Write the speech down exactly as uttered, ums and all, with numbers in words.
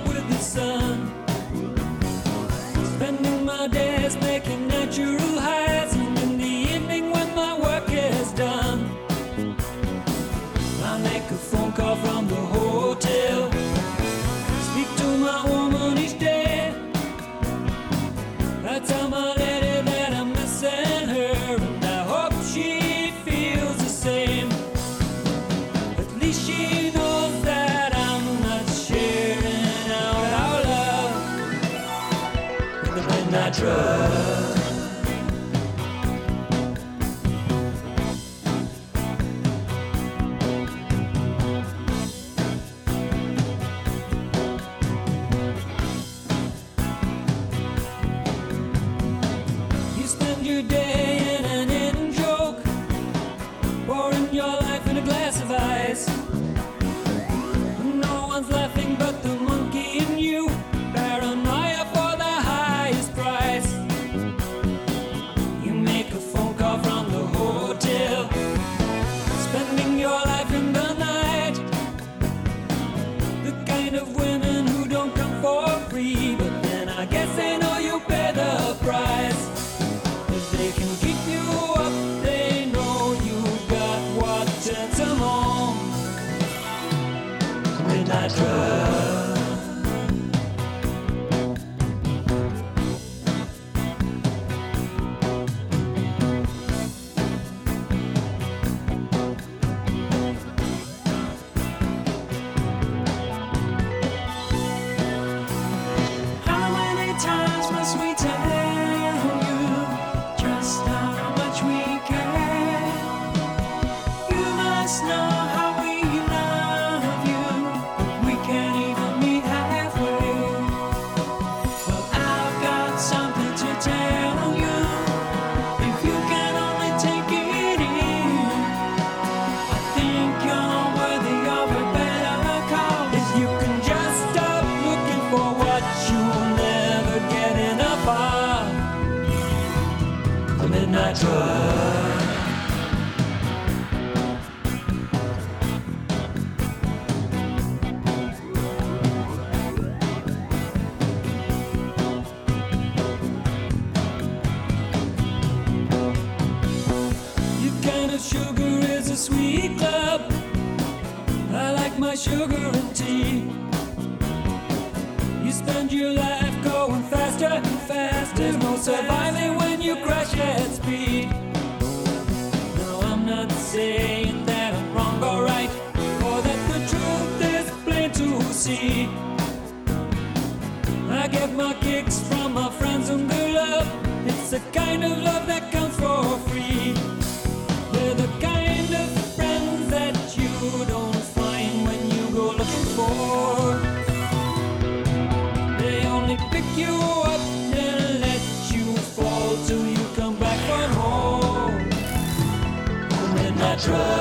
up with the sun. Spending my days making natural highs, and in the evening when my work is done, I make a phone call from the hotel, speak to my woman each day. I tell my lady that I'm missing her, and I hope she feels the same. At least she knows that I'm not sharing out our love with the midnight drug. Your day in an in-joke, pouring your life in a glass of ice. No one's laughing but the monkey in you, paranoia for the highest price. You make a phone call from the hotel, spending your life in the night. The kind of women who don't come for free, but then I guess they know you pay the price. They can keep you up, they know you got what turns them on. Midnight drug. How many times must we tell know how we love you, but we can't even meet halfway. Well, I've got something to tell you, if you can only take it in. I think you're worthy of a better call. If you can just stop looking for what you'll never get enough of. The midnight drug. Sugar is a sweet club. I like my sugar and tea. You spend your life going faster and faster. There's no surviving when you crash at speed. No, I'm not saying that I'm wrong or right, or that the truth is plain to see. I get my kicks from my friends and their love. It's the kind of love that comes for free. They're the kind of friends that you don't find when you go looking for. They only pick you up and let you fall till you come back from home. The midnight drug.